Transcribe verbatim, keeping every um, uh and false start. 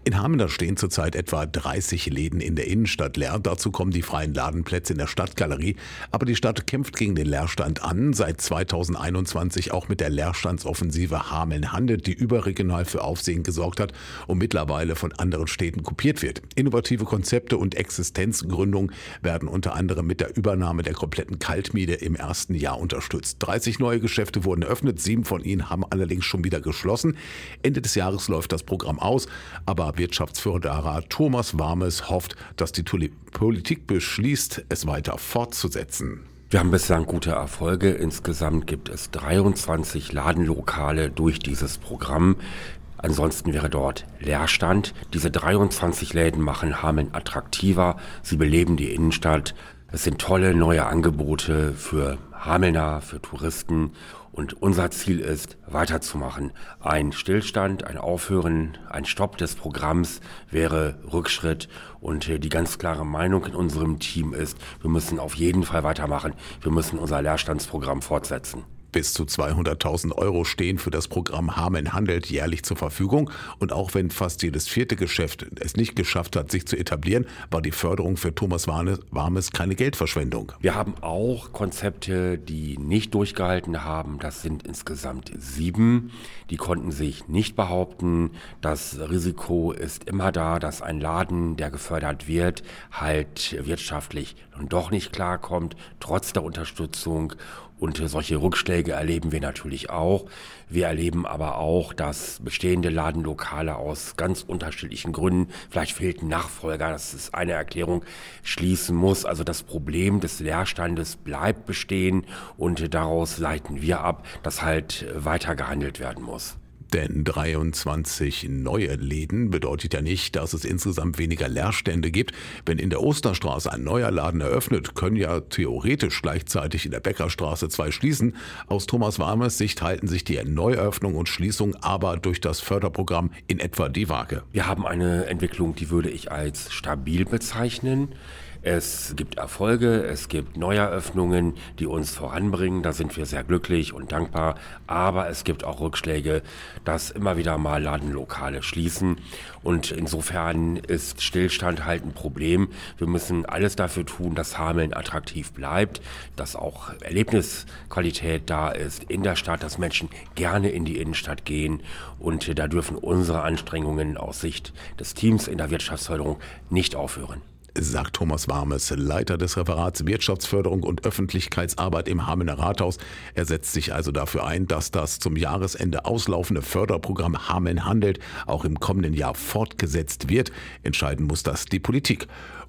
In Hameln stehen zurzeit etwa dreißig Läden in der Innenstadt leer. Dazu kommen die freien Ladenplätze in der Stadtgalerie. Aber die Stadt kämpft gegen den Leerstand an. Seit zweitausendeinundzwanzig auch mit der Leerstandsoffensive Hameln handelt, die überregional für Aufsehen gesorgt hat und mittlerweile von anderen Städten kopiert wird. Innovative Konzepte und Existenzgründung werden unter anderem mit der Übernahme der kompletten Kaltmiete im ersten Jahr unterstützt. dreißig neue Geschäfte wurden eröffnet, sieben von ihnen haben allerdings schon wieder geschlossen. Ende des Jahres läuft das Programm aus, aber Wirtschaftsförderer Thomas Warmes hofft, dass die Politik beschließt, es weiter fortzusetzen. Wir haben bislang gute Erfolge. Insgesamt gibt es dreiundzwanzig Ladenlokale durch dieses Programm. Ansonsten wäre dort Leerstand. Diese dreiundzwanzig Läden machen Hameln attraktiver. Sie beleben die Innenstadt. Es sind tolle neue Angebote für Hamelner, für Touristen. Und unser Ziel ist, weiterzumachen. Ein Stillstand, ein Aufhören, ein Stopp des Programms wäre Rückschritt. Und die ganz klare Meinung in unserem Team ist, wir müssen auf jeden Fall weitermachen. Wir müssen unser Leerstandsprogramm fortsetzen. Bis zu zweihunderttausend Euro stehen für das Programm Hameln handelt jährlich zur Verfügung. Und auch wenn fast jedes vierte Geschäft es nicht geschafft hat, sich zu etablieren, war die Förderung für Thomas Warmes keine Geldverschwendung. Wir haben auch Konzepte, die nicht durchgehalten haben. Das sind insgesamt sieben. Die konnten sich nicht behaupten. Das Risiko ist immer da, dass ein Laden, der gefördert wird, halt wirtschaftlich und doch nicht klarkommt, trotz der Unterstützung. Und solche Rückschläge erleben wir natürlich auch. Wir erleben aber auch, dass bestehende Ladenlokale aus ganz unterschiedlichen Gründen, vielleicht fehlt ein Nachfolger, das ist eine Erklärung, schließen muss. Also das Problem des Leerstandes bleibt bestehen und daraus leiten wir ab, dass halt weiter gehandelt werden muss. Denn dreiundzwanzig neue Läden bedeutet ja nicht, dass es insgesamt weniger Leerstände gibt. Wenn in der Osterstraße ein neuer Laden eröffnet, können ja theoretisch gleichzeitig in der Bäckerstraße zwei schließen. Aus Thomas Warmes Sicht halten sich die Neueröffnung und Schließung aber durch das Förderprogramm in etwa die Waage. Wir haben eine Entwicklung, die würde ich als stabil bezeichnen. Es gibt Erfolge, es gibt Neueröffnungen, die uns voranbringen. Da sind wir sehr glücklich und dankbar. Aber es gibt auch Rückschläge, dass immer wieder mal Ladenlokale schließen. Und insofern ist Stillstand halt ein Problem. Wir müssen alles dafür tun, dass Hameln attraktiv bleibt, dass auch Erlebnisqualität da ist in der Stadt, dass Menschen gerne in die Innenstadt gehen. Und da dürfen unsere Anstrengungen aus Sicht des Teams in der Wirtschaftsförderung nicht aufhören, sagt Thomas Warmes, Leiter des Referats Wirtschaftsförderung und Öffentlichkeitsarbeit im Hamelner Rathaus. Er setzt sich also dafür ein, dass das zum Jahresende auslaufende Förderprogramm Hameln handelt auch im kommenden Jahr fortgesetzt wird. Entscheiden muss das die Politik.